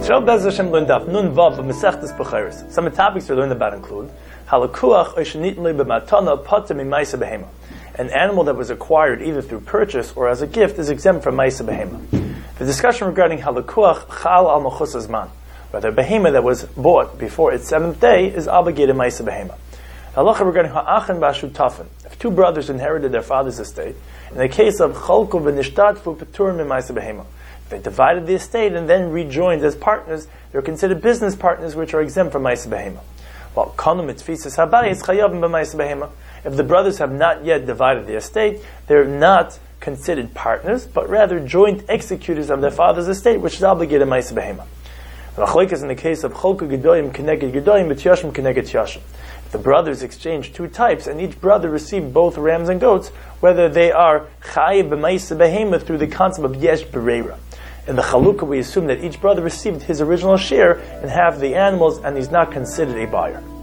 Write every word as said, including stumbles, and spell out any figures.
Shel Bez Hashem learned Daf Nun Vav of Masechtas Bechiros. Some of the topics we learned about include Halakuach Oishanit Li B'Matana Patim Imaisa Behema. An animal that was acquired either through purchase or as a gift is exempt from Maisa Behema. The discussion regarding Halakuach Chal Al Machus Azman, whether Behema that was bought before its seventh day is obligated Maisa Behema. Halacha regarding Ha'achan Ba'ashutafin. If two brothers inherited their father's estate, in the case of Chalku V'Nishtadfu Peturim Maisa Behema, they divided the estate and then rejoined as partners, they're considered business partners which are exempt from Maisa Behema. While Kanum Mitzvisa Habayis Chayavim B'Maisa Behema. If the brothers have not yet divided the estate, they're not considered partners, but rather joint executors of their father's estate, which is obligated Maisa Behema. The Machlokes is in the case of Chalku Gedoyim Keneged Gedoyim, but Yashim Keneged Yashim. If the brothers exchange two types, and each brother received both rams and goats, whether they are Chayiv B'Maisa Behema through the concept of Yesh Bereira. In the Chalukah, we assume that each brother received his original share and half the animals, and he's not considered a buyer.